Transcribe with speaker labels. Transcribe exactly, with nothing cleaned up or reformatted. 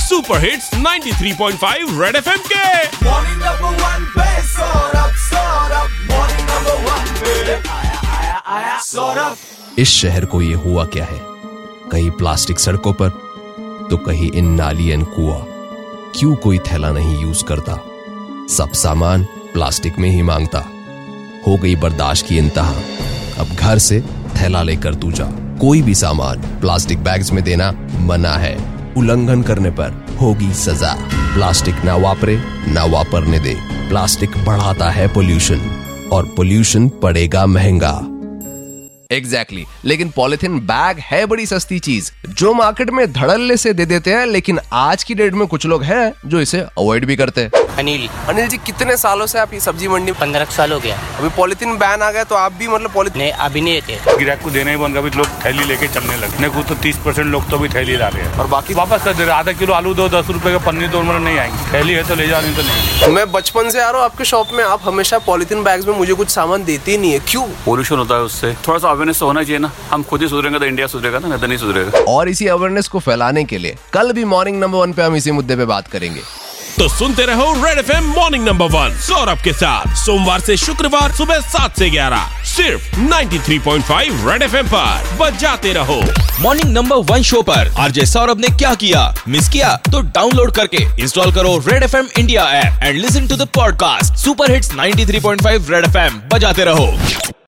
Speaker 1: Super hits ninety three point five Red FM के।
Speaker 2: Morning number one पे Saurabh Saurabh morning number one पे आया आया आया सौरभ।
Speaker 3: इस शहर को ये हुआ क्या है, कहीं प्लास्टिक सड़कों पर तो कहीं इन नाली एंड कुआं। क्यों कोई थैला नहीं यूज करता, सब सामान प्लास्टिक में ही मांगता। हो गई बर्दाश्त की इंतहा, अब घर से थैला लेकर तू जा। कोई भी सामान प्लास्टिक बैग्स में देना मना है, उल्लंघन करने पर होगी सजा। प्लास्टिक ना वापरे ना वापरने दे। प्लास्टिक बढ़ाता है पोल्यूशन और पोल्यूशन पड़ेगा महंगा। Exactly exactly. लेकिन पॉलिथीन बैग है बड़ी सस्ती चीज जो मार्केट में धड़ल्ले से दे देते हैं, लेकिन आज की डेट में कुछ लोग हैं जो इसे अवॉइड भी करते हैं।
Speaker 4: अनिल
Speaker 3: अनिल जी, कितने सालों से आप ये सब्जी मंडी?
Speaker 4: पंद्रह साल हो गया।
Speaker 3: अभी पॉलिथीन बैन आ गया तो आप भी मतलब पॉलिथीन
Speaker 4: नहीं, अभी नहीं देते।
Speaker 5: गिराहक को देना ही बंद कर, लोग थैली लेके चलने लगे। कुछ तो तीस परसेंट लोग तो भी थैली ला रहे हैं और बाकी वापस कर दे रहे। आधा किलो आलू दो, दस रुपए का पन्नी दो, मतलब नहीं आएंगे। थैली है तो ले जा, नहीं तो नहीं।
Speaker 3: मैं बचपन से आ रहा हूँ आपके शॉप में, आप हमेशा पॉलिथीन बैग्स में मुझे कुछ सामान देते ही नहीं है, क्यों?
Speaker 6: पोल्यूशन होता है उससे, थोड़ा सा अवेयरनेस होना चाहिए ना। हम खुद ही सुधरेंगे तो इंडिया सुधरेगा ना, नहीं तो नहीं सुधरेगा।
Speaker 3: और इसी अवेयरनेस को फैलाने के लिए कल भी मॉर्निंग नंबर वन पे हम इसी मुद्दे पे बात करेंगे।
Speaker 1: तो सुनते रहो Red FM morning number one Saurabh के साथ, सोमवार से शुक्रवार सुबह सात से ग्यारह सिर्फ ninety three point five Red FM पर बजाते रहो।
Speaker 7: मॉर्निंग नंबर वन शो पर आरजे सौरभ ने क्या किया, मिस किया तो डाउनलोड करके इंस्टॉल करो Red FM India app and listen to the podcast. Super hits ninety three point five Red FM बजाते रहो।